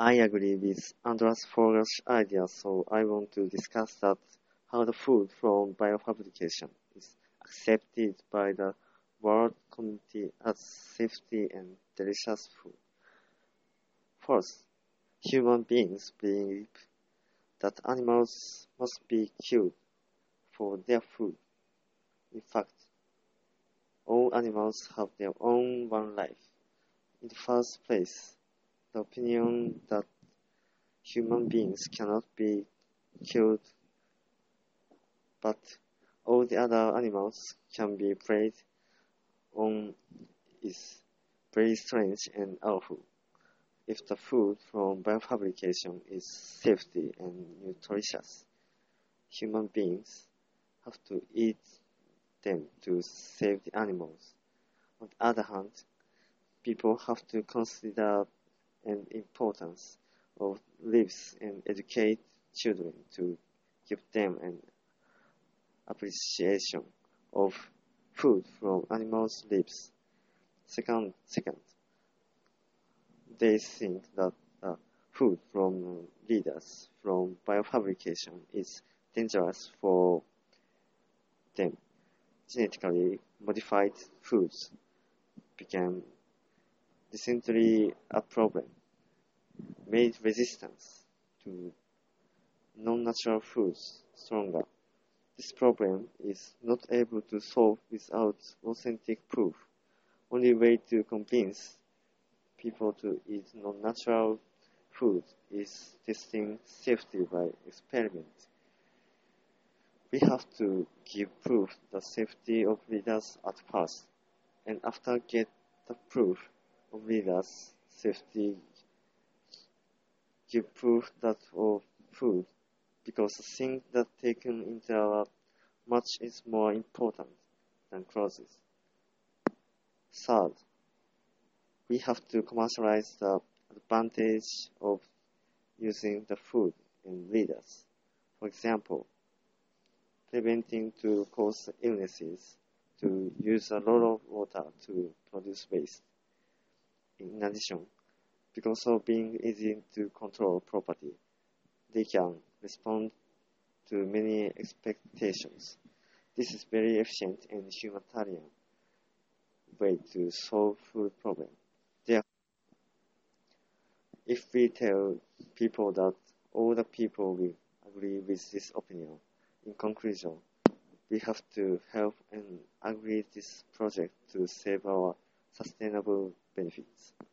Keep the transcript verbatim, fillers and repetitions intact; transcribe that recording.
I agree with Andreas Fogler's idea, so I want to discuss that how the food from biofabrication is accepted by the world community as safety and delicious food. First, human beings believe that animals must be killed for their food. In fact, all animals have their own one life. In the first place, the opinion that human beings cannot be killed but all the other animals can be preyed on is very strange and awful. If the food from biofabrication is safety and nutritious, human beings have to eat them to save the animals. On the other hand, people have to consider the importance of lives and educate children to give them an appreciation of food from animals' lives. Second, second, they think that uh, food from leaders from biofabrication is dangerous for them. Genetically modified foods became recently a problem, made resistance to non-natural foods stronger. This problem is not able to solve without authentic proof. Only way to convince people to eat non-natural food is testing safety by experiment. We have to give proof the safety of leaders at first, and after get the proof of leaders' safety, give proof that of food, because the thing that taken into our much is more important than clothes. Third, we have to commercialize the advantage of using the food in leaders. For example, preventing to cause illnesses, to use a lot of water to produce waste. In addition, because of being easy to control property, they can respond to many expectations. This is very efficient and humanitarian way to solve food problem. Therefore, if we tell people that all the people will agree with this opinion, in conclusion, we have to help and agree this project to save our sustainable benefits.